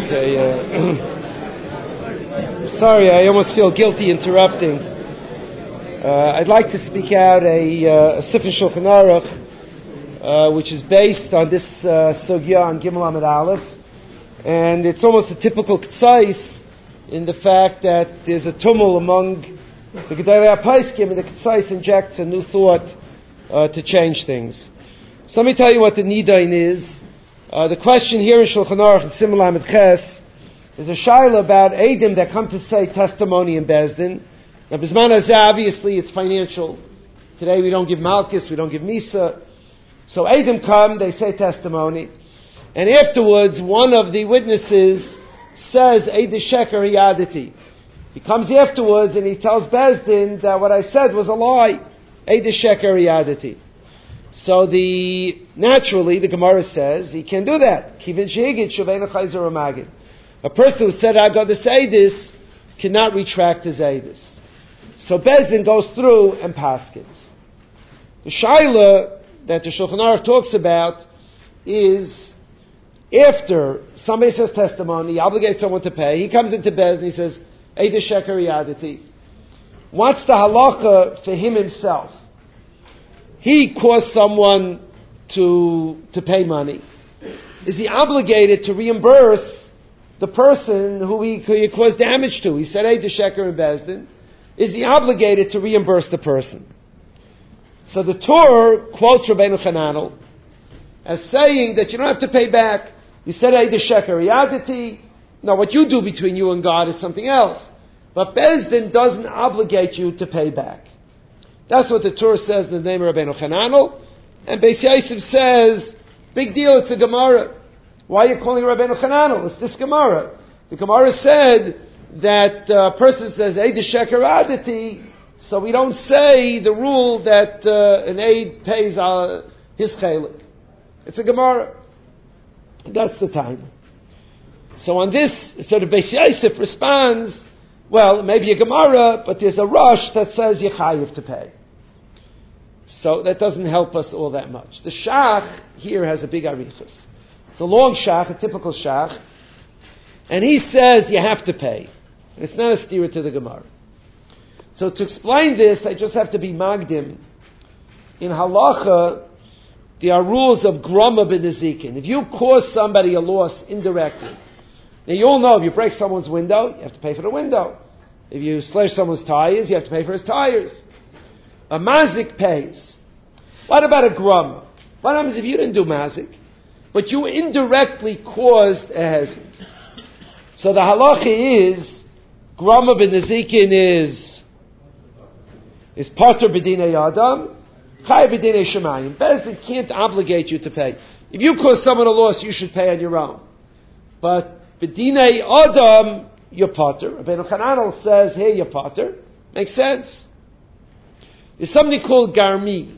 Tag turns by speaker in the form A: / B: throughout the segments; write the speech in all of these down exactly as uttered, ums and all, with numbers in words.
A: Okay, uh, sorry, I almost feel guilty interrupting. Uh, I'd like to speak out a, uh, a Sifin Shulchan Aruch, uh, which is based on this uh, sugya on Gimel Amid Aleph, and it's almost a typical k'tzais in the fact that there's a tumult among the Gedolei HaPoskim, and the k'tzais injects a new thought uh, to change things. So let me tell you what the nidain is. Uh, the question here in Shulchan Aruch in Simon Lamed Ches is a shaila about Eidim that come to say testimony in Bezdin. Now, Bisman Hazeh, obviously, it's financial. Today we don't give Malchus, we don't give Misa. So Eidim come, they say testimony. And afterwards, one of the witnesses says, Eid Sheker Yadati. He comes afterwards and he tells Bezdin that what I said was a lie. Eid Sheker Yadati. So the naturally the Gemara says he can't do that. A person who said I've got to say this cannot retract his Eidus. So Bezdin goes through and paskins. The shaila that the Shulchan Aruch talks about is after somebody says testimony, he obligates someone to pay. He comes into Bezdin, he says Eid Sheker Yadati. What's the halacha for him himself? He caused someone to to pay money. Is he obligated to reimburse the person who he, who he caused damage to? He said, "Hey, to Sheker and Bezdin." Is he obligated to reimburse the person? So the Torah quotes Rabbeinu Chananel as saying that you don't have to pay back. You said, "Hey, to Sheker Yadati." Now, what you do between you and God is something else. But Bezdin doesn't obligate you to pay back. That's what the Torah says in the name of Rabbeinu Chananel. And Beis Yosef says, big deal, it's a Gemara. Why are you calling Rabbeinu Chananel? It's this Gemara. The Gemara said that a uh, person says, Eid Sheker Adati, so we don't say the rule that uh, an Eid pays uh, his chalik. It's a Gemara. That's the time. So on this, so the Beis Yosef responds, well, maybe a Gemara, but there's a rush that says you're chayiv to pay. So that doesn't help us all that much. The Shach here has a big arichas. It's a long Shach, a typical Shach, and he says you have to pay. And it's not a stira to the Gemara. So to explain this, I just have to be magdim. In halacha, there are rules of grama b'nezikin. If you cause somebody a loss indirectly, now you all know if you break someone's window, you have to pay for the window. If you slash someone's tires, you have to pay for his tires. A mazik pays. What about a grama? What happens if you didn't do mazik, but you indirectly caused a hezek? So the halacha is, grama b'nezikin is, is pater b'dinei adam, chay b'dinei shemayim. Bezdin can't obligate you to pay. If you cause someone a loss, you should pay on your own. But b'dinei adam, you're pater. Rabbeinu Chananel says, here you're pater. Makes sense? There's something called garmi.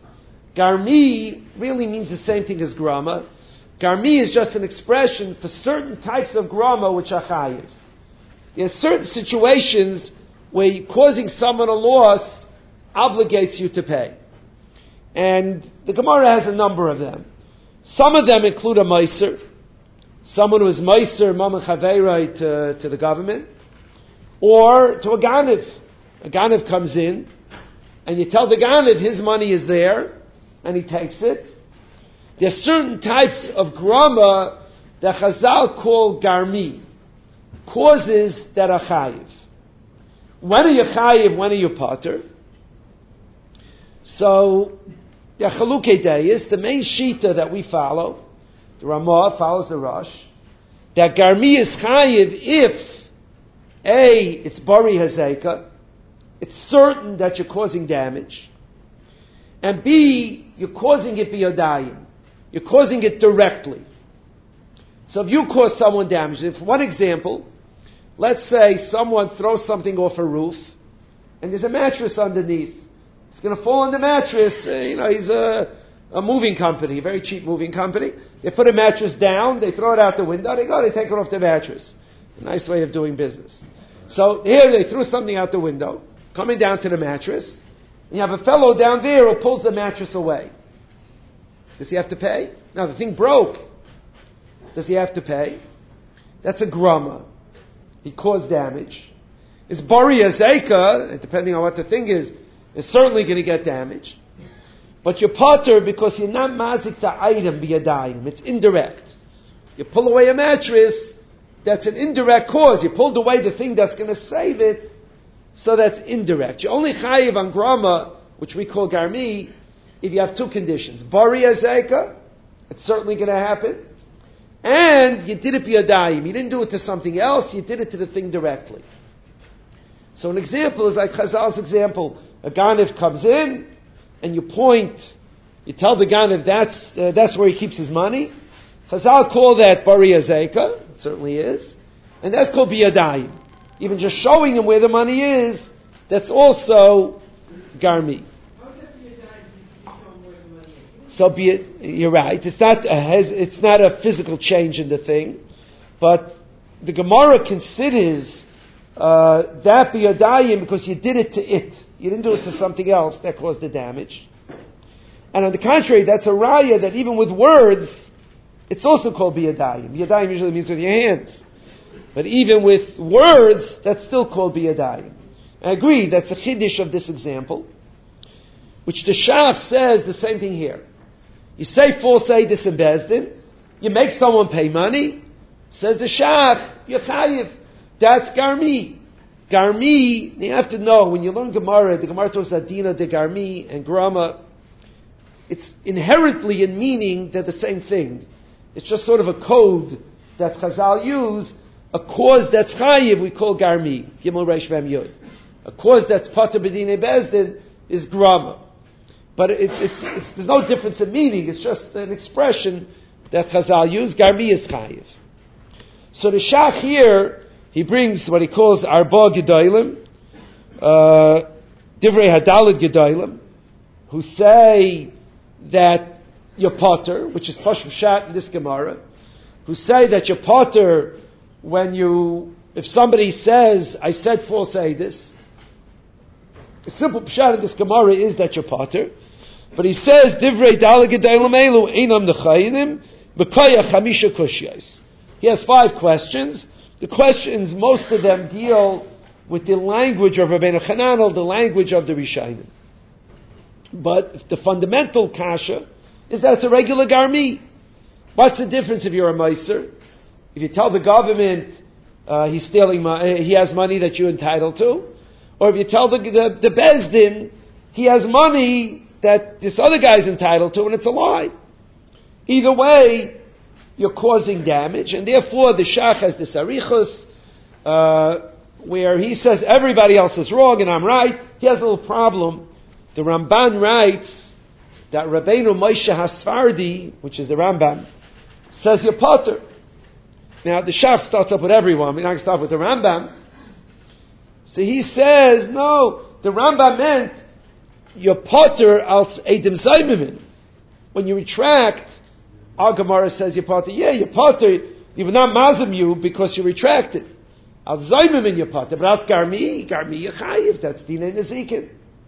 A: Garmi really means the same thing as grama. Garmi is just an expression for certain types of grama which are chayiv. There are certain situations where causing someone a loss obligates you to pay. And the Gemara has a number of them. Some of them include a meiser. Someone who is meiser, mama chaverai to, to the government. Or to a ganiv. A ganiv comes in, and you tell the ganiv his money is there, and he takes it. There are certain types of grama that Chazal call garmi, causes that are chayiv. When are you chayiv? When are you pater? So, the chalukei deyis, the main shita that we follow, the Ramah follows the Rosh, that garmi is chayiv if A, it's bari hazeka, it's certain that you're causing damage, and B, you're causing it biyodayim. You're causing it directly. So if you cause someone damage, if one example, let's say someone throws something off a roof, and there's a mattress underneath. It's going to fall on the mattress. Uh, you know, he's a, a moving company, a very cheap moving company. They put a mattress down, they throw it out the window, they go, they take it off the mattress. A nice way of doing business. So here they threw something out the window, coming down to the mattress. And you have a fellow down there who pulls the mattress away. Does he have to pay? Now the thing broke. Does he have to pay? that's a grama. He caused damage. Is Bari Azeka, depending on what the thing is, is certainly going to get damaged. But you're potter because you're not mazik the item biyadayim. It's indirect. You pull away a mattress, that's an indirect cause. You pulled away the thing that's going to save it, so that's indirect. You're only chayiv on grama, which we call garmi, if you have two conditions. Bari Azeka, it's certainly going to happen. And you did it biyadayim. You didn't do it to something else, you did it to the thing directly. So an example is like Chazal's example. A Ganav comes in, and you point, you tell the Ganav that's, uh, that's where he keeps his money. Chazal call that Bari Azeka, it certainly is. And that's called biyadayim. Even just showing him where the money is, that's also garmi. So be it, you're right. It's not a it's not a physical change in the thing, but the Gemara considers uh, that biyadayim because you did it to it. You didn't do it to something else that caused the damage. And on the contrary, that's a raya that even with words, it's also called biyadayim. Biyadayim usually means with your hands, but even with words, that's still called biyadayim. I agree. That's a chiddush of this example, which the Shach says the same thing here. You say false eidus in Bezdin, you make someone pay money, says the Shach, you're chayiv. That's garmi. Garmi, you have to know, when you learn Gemara, the Gemara talks about Dina de Garmi and Grama, it's inherently in meaning they're the same thing. It's just sort of a code that Chazal use. A cause that's chayiv we call garmi, Gimel Reish Mem Yud. A cause that's pater b'dinei Bezdin is Grama. But it, it's, it's, there's no difference in meaning. It's just an expression that Chazal use. Garmi is chayiv. So the Shach here, he brings what he calls Arba Gedolim, uh, Divrei Hadalid Gedolim, who say that you're potter, which is Pashut Pshat in this Gemara, who say that you're potter when you, if somebody says, I said false eidus, the simple Pshat in this Gemara is that you're potter. But he says, Divrei Daled Gedolim Elu Einam Nechayinim B'Koyach Chamisha Kushyos. He has five questions. The questions, most of them deal with the language of Rabbeinu Chananel, the language of the Rishonim. But the fundamental kasha is that it's a regular garmi. What's the difference if you're a meiser? If you tell the government uh, he's stealing money, he has money that you're entitled to, or if you tell the the, the Bezdin he has money that this other guy's entitled to, and it's a lie. Either way, you're causing damage, and therefore the Shach has this arichus, uh, where he says everybody else is wrong and I'm right. He has a little problem. The Ramban writes that Rabbeinu Moshe Hasfardi, which is the Rambam, says you're potter. Now the Shach starts up with everyone. We're not going to start with the Rambam. So he says, no, the Rambam meant you're potter als edim zaymimin. When you retract, our Gemara says you're potter. Yeah, you're potter. You will not mazim you because you retracted. Al zaymimin you're potter. But al garmi, garmi yechayiv. That's dinei nezikin.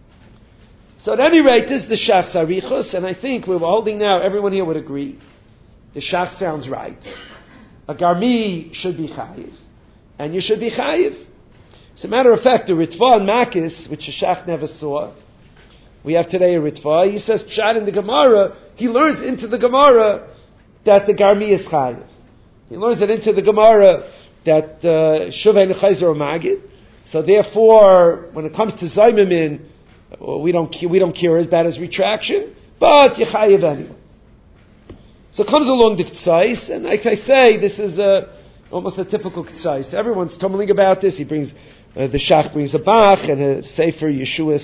A: So at any rate, this is the Shach Sarichos, and I think we're holding now, everyone here would agree. The Shach sounds right. A garmi should be chayiv. And you should be chayiv. As a matter of fact, the Ritva and Makis, which the Shach never saw, we have today a Ritva, he says, Pshat in the Gemara, he learns into the Gemara that the garmi is chayiv. He learns it into the Gemara that Shuvei Nechayzer or Magid. So therefore, when it comes to Zaymimin, we don't we don't care as bad as retraction, but Yechayiv anyway. So it comes along the K'tzais, and like I say, this is a, almost a typical K'tzais. Everyone's tumbling about this. He brings, uh, the Shach brings a Bach and a Sefer Yeshua's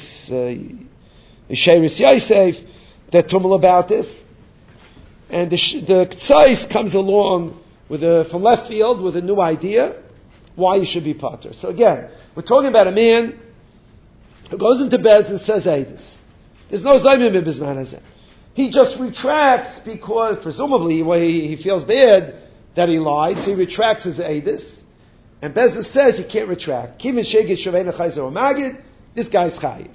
A: Yesheris uh, Yosef that tumble about this. And the, the K'tzais comes along with a, from left field with a new idea why you should be potter. So again, we're talking about a man who goes into Bez and says Eidus. There's no Zaymim in Bizman Hazeh. He just retracts because, presumably, he, he feels bad that he lied, so he retracts his Eidus. And Bezdin says you can't retract. Kimin Shegit Shavei Nechayzer or Magid, this guy's Chayiv.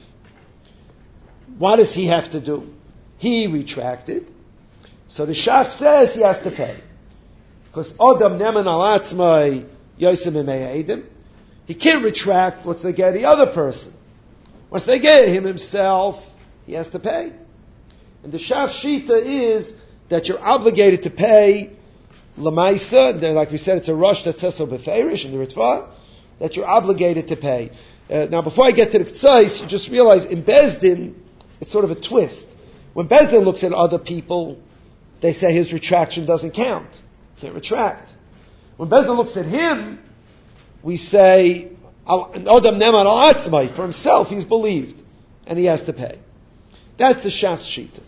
A: What does he have to do? He retracted. So the Shach says he has to pay. Because Adam Neman al Atzmai Yosem Edim, he can't retract what's they get the other person. Once they get him himself, he has to pay. And the Shas Shita is that you're obligated to pay Lamaisa, like we said, it's a rush that says so beferish in the Ritva, that you're obligated to pay. Uh, now, before I get to the Ktsais, you just realize in Bezdin, it's sort of a twist. When Bezdin looks at other people, they say his retraction doesn't count. Can't retract. When Bezdin looks at him, we say, Adam Neman al Atzmai, for himself, he's believed, and he has to pay. That's the Shas Shita.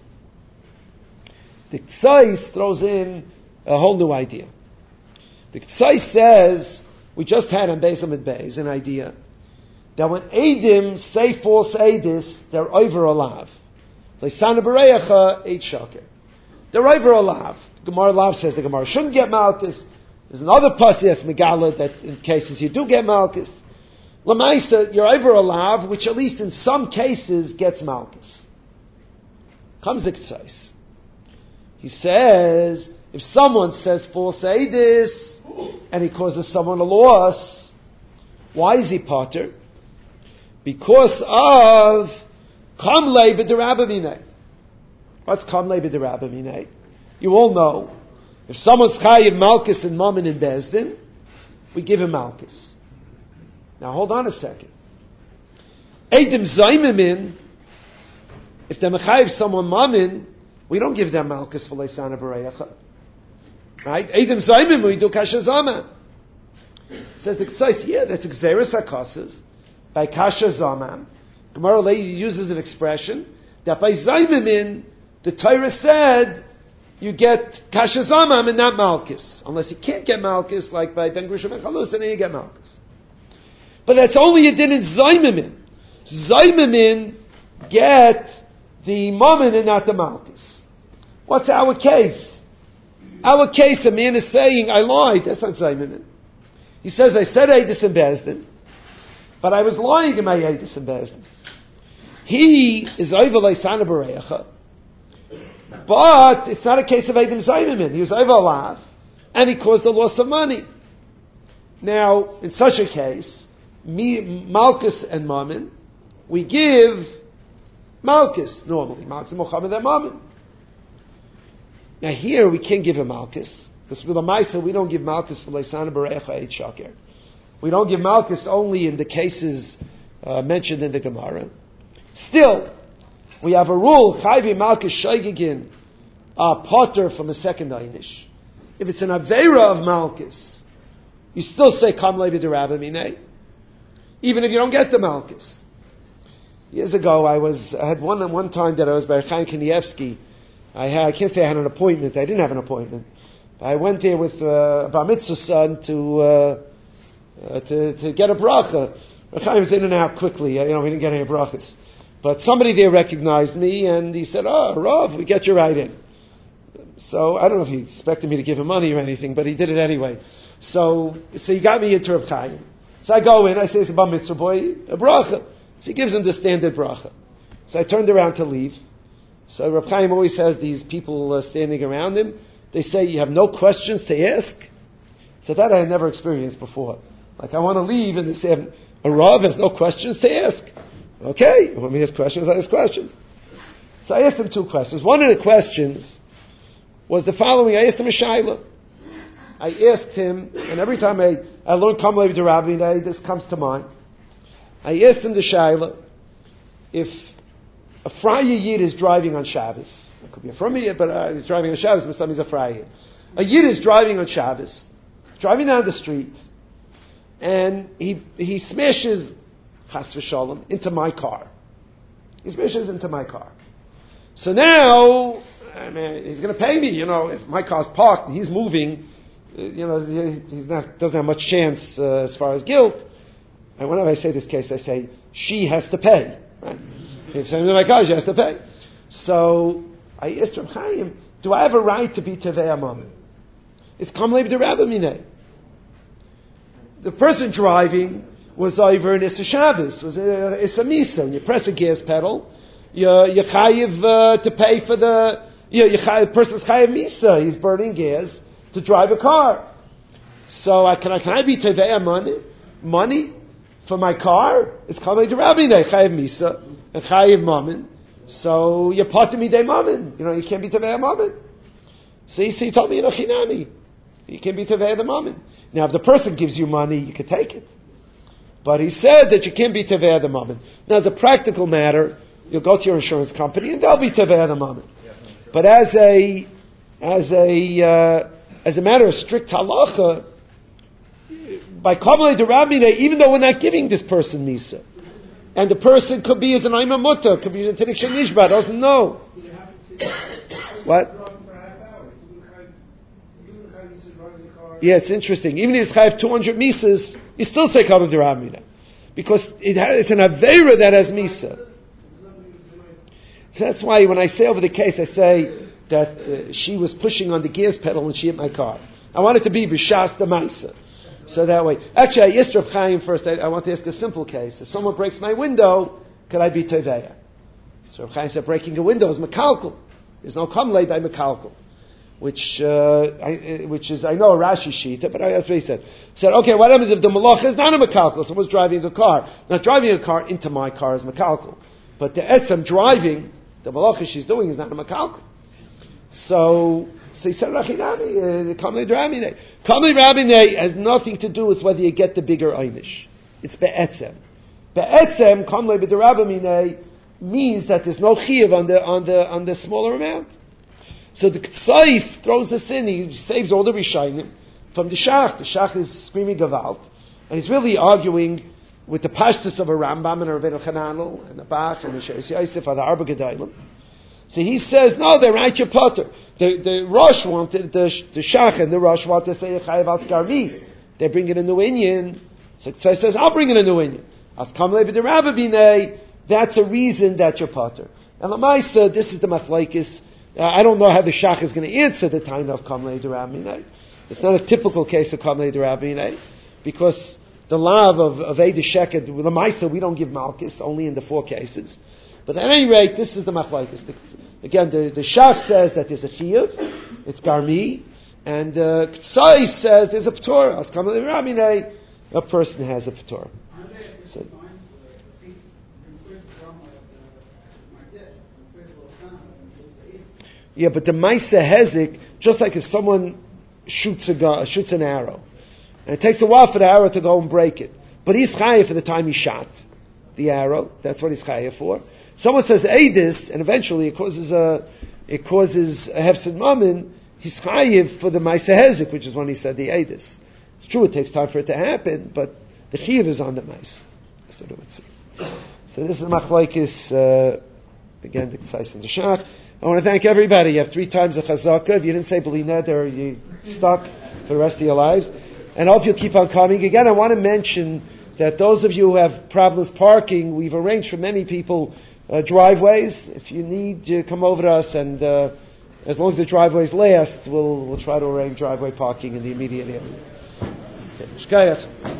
A: The Ktsais throws in a whole new idea. The Ktsais says, we just had on Beis Amid Beis an idea, that when Eidim say false Eidis, they're over alav. Leisana Bereyacha, eight shaker. They're over alav. Gemara Lav says the Gemara shouldn't get Malkus. There's another pasuk that's Megala that in cases you do get Malkus. Lamaisa, you're over alav, which at least in some cases gets Malkus. Comes the Ktsais. He says, if someone says false Eidis, and he causes someone a loss, why is he potter? Because of Kamlei b'derabamine. What's Kamlei b'derabamine? You all know, if someone's chayiv malchus and mammon in Bezdin, we give him malchus. Now hold on a second. Eidim zaymimin, if they're mechayiv someone mammon, we don't give them malchus for leisana b'reyacha. Right? Eidim zaymimin, we do kasha zama. Says the Ktsais, yeah, that's Xeris HaKasav, by Kasha Zamam. Gemara uses an expression that by Zaymimin, the Torah said, you get Kasha Zamam and not Malchus. Unless you can't get Malchus, like by Ben Grisham and Chalus, then you get Malchus. But that's only you did in Zaymimin. Zaymimin get the Mammon and not the Malchus. What's our case? Our case, a man is saying, I lied, that's not Zaymimin. He says, I said Eidus in Bezdin, but I was lying in my Eidus in Bezdin. He is over Leisana B'Reyacha, but it's not a case of Eidim Zaymimin. He was over Alav, and he caused a loss of money. Now, in such a case, me, Malchus and Mammon, we give Malchus normally. Malchus and Mohammed and Mammon. Now here, we can't give him Malchus. Because with a Maisa, we don't give Malchus for Leisana B'Reyacha eight Shaker. We don't give Malchus only in the cases uh, mentioned in the Gemara. Still, we have a rule, Chayvi Malchus Shaygigin, uh, Potter from the second Einish. If it's an Aveira of Malchus, you still say Kam Levi Derabamine, even if you don't get the Malchus. Years ago, I was, I had one, one time that I was by Chaim Kanievsky. I had, I can't say I had an appointment, I didn't have an appointment. I went there with uh, a bar mitzvah son to, uh, uh, to to get a bracha. Chaim was in and out quickly. You know, we didn't get any brachas. But somebody there recognized me, and he said, "Oh, Rav, we get you right in." So I don't know if he expected me to give him money or anything, but he did it anyway. So, so he got me into Rav Chaim. So I go in. I say, "It's a bar mitzvah boy, a bracha." So he gives him the standard bracha. So I turned around to leave. So Rav Chaim always has these people uh, standing around him. They say, you have no questions to ask? So that I had never experienced before. Like, I want to leave, and they say, a Rav has no questions to ask. Okay, when he has questions, I ask questions. So I asked him two questions. One of the questions was the following. I asked him a shayla. I asked him, and every time I, I learn Kam Levi Derabamine, this comes to mind. I asked him the shayla, if a Friar Yid is driving on Shabbos, it could be a Frum Yid, but uh, he's driving on Shabbos, but sometimes he's a Friar Yid. A Yid is driving on Shabbos, driving down the street, and he he smashes, chas v'shalom, into my car. He smashes into my car. So now, I mean, he's going to pay me, you know, if my car's parked and he's moving, you know, he he's not, doesn't have much chance uh, as far as guilt. And whenever I say this case, I say, she has to pay. Right? If something in my car, she has to pay. So I asked Reb Chaim, do I have a right to be Tevei Amam? It's Kam Levi Derabamine. The person driving was over in Issa Shabbos, was uh, Issa Misa. When you press a gas pedal, you're, you're chayiv uh, to pay for the, you know, you're chayiv, the person's chayiv Misa. He's burning gas. to drive a car. So I, can I can I be teveya money money for my car? It's called like the Rabbi chayiv misa and chayiv mammon. So you're part of me day mammon. You know you can't be teveya mammon. See, so he told me you know chinami. You can't be teveya the mammon. Now if the person gives you money, you can take it. But he said that you can't be teveya the mammon. Now as a practical matter, you'll go to your insurance company and they'll be teveya the mammon. But as a as a uh, as a matter of strict halacha, by Kamalei Derabinei, even though we're not giving this person Misa, and the person could be as an Aima Mutta, could be an Tinik Shenishba, doesn't know. What? Yeah, it's interesting. Even if you have two hundred Misas, you still say Kamalei Derabinei. Because it has, it's an Aveira that has Misa. So that's why when I say over the case, I say that uh, she was pushing on the gas pedal when she hit my car. I want it to be B'shas the Maisa. So that way. Actually, I asked Rav Chaim first, I, I want to ask a simple case. If someone breaks my window, could I be Teveya? So Rav Chaim said, breaking a window is Mekalkal. There's no Kamlei by Mekalkal. Which, uh, I, which is, I know a Rashi Shita, but I, that's what he said. He said, okay, what happens if the Malach is not a Mekalkal? Someone's driving a car. Not driving a car into my car is Mekalkal. But the Etzem driving, the Malach she's doing is not a Mekalkal. So, so he said, Rachinami, Kamei Drabinei. Kamei Drabinei has nothing to do with whether you get the bigger Einish. It's Be'etzem. Be'etzem, Kamei B'Drabinei, means that there's no Chiyav on the, on the, on the smaller amount. So the Ktsaif throws this in, he saves all the Rishayim from the Shach. The Shach is screaming Gavalt, and he's really arguing with the Pashtus of a Rambam and a Rabbeinu Chananel and the Bach and the Sheres Yosef and the Arba Gedailim. So he says, no, they're right, your potter. The, the Rosh wanted, the, the Shach and the Rosh want to say, Chayav al Skarmi. They bring in a new Inyan. So he says, I'll bring in a new Inyan. As Kamlei B'Derabba Binei, that's a reason that you're potter. And Lamaisa, this is the Machlaikis. Uh, I don't know how the Shach is going to answer the time of Kamlei B'Derabba Binei. It's not a typical case of Kamlei B'Derabba Binei, because the law of, of Eid Sheket, with Lamaisa, we don't give Malchus, only in the four cases. But at any rate, this is the Machlaikis. Again, the, the Shach says that there's a Chiyuv, it's Garmi, and uh, Ktsai says there's a P'torah. It's Kamei Rabinei, a person has a P'torah. So, yeah, but the Maisa Hezek, just like if someone shoots a gun, shoots an arrow, and it takes a while for the arrow to go and break it, but he's chayav for the time he shot the arrow. That's what he's chayav for. Someone says Eidis, and eventually it causes a it causes a hefsed mammon. He's chayiv for the Maisa Hezek, which is when he said the Eidis. It's true; it takes time for it to happen, but the chiyuv is on the Maisa. So, so this is machlokes uh, again the Ksais and the Shach. I want to thank everybody. You have three times a chazakah. If you didn't say B'li Neder, you're stuck for the rest of your lives. And I hope you'll keep on coming. Again, I want to mention that those of you who have problems parking, we've arranged for many people uh, driveways. If you need, you come over to us, and uh, as long as the driveways last, we'll we'll try to arrange driveway parking in the immediate area. Okay. Shkayach.